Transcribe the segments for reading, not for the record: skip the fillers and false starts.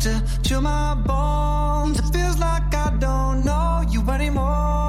to chill my bones. It feels like I don't know you anymore.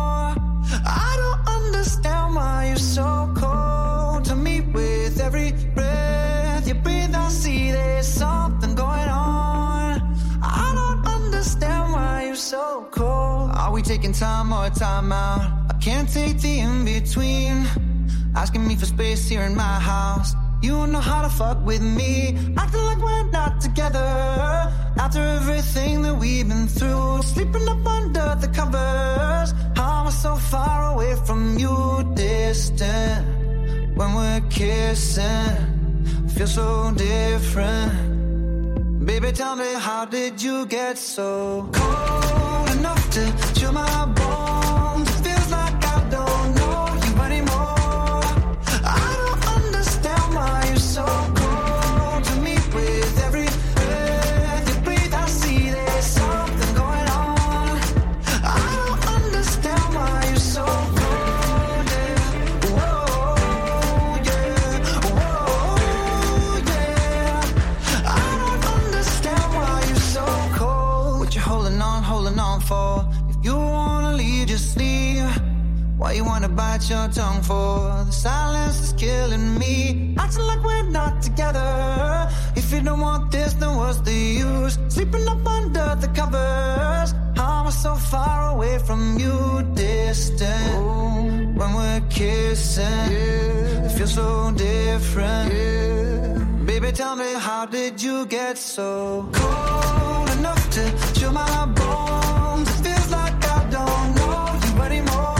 I don't understand why you're so cold to me. With every breath you breathe, I see there's something going on. I don't understand why you're so cold. Are we taking time or time out? I can't take the in-between. Asking me for space here in my house. You don't know how to fuck with me. Acting like we're not together. After everything that we've been through. Sleeping up under the covers. How am I so far away from you? Distant. When we're kissing. Feel so different. Baby, tell me, how did you get so cold enough to chill my bones? It feels like I don't know you anymore. I don't understand why you're so cold to me. With every breath you breathe, I see there's something going on. I don't understand why you're so cold, yeah. Whoa, yeah. Whoa, yeah. I don't understand why you're so cold. What you holding on for? If you wanna leave, just leave. Why you wanna bite your tongue for? The silence is killing me. Acting like we're not together. If you don't want this, then what's the use? Sleeping up under the covers. How am I so far away from you? Distant. When we're kissing, it feels so different. Baby, tell me, how did you get so cold enough to chill my bones? It feels like I don't know you anymore.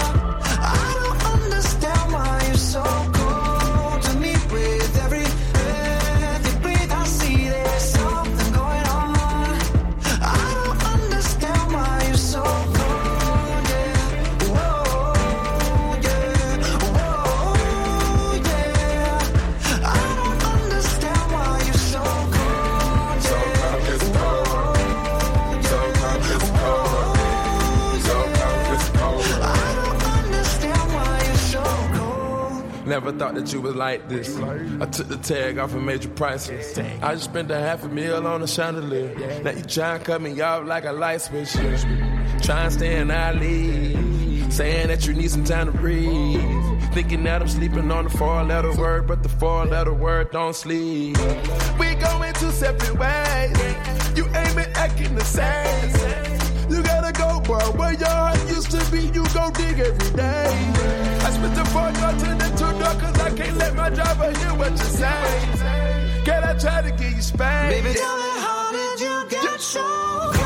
I don't understand why you're so cold to me. With every breath you breathe, I see there's something going on. I don't understand why you're so cold, yeah. Whoa, yeah. Whoa, yeah. I don't understand why you're so cold, yeah. So cold, it's cold. So cold, it's cold. So cold, it's cold. I don't understand why you're so cold. Never thought that you was like this. I took the tag off and made you priceless. I just spent $500,000 on a chandelier. Now you try and cut me off like a light switch. Try and stay in our league. Saying that you need some time to breathe. Thinking that I'm sleeping on the 4-letter word, but the 4-letter word don't sleep. We going two separate ways. You ain't been acting the same. You gotta go, boy. Where your heart used to be, you go dig every day. I split the 4-door to the 2-door, cause I can't let my driver hear what you say. Can I try to get you spanked? Baby, tell me, how did you get so cold?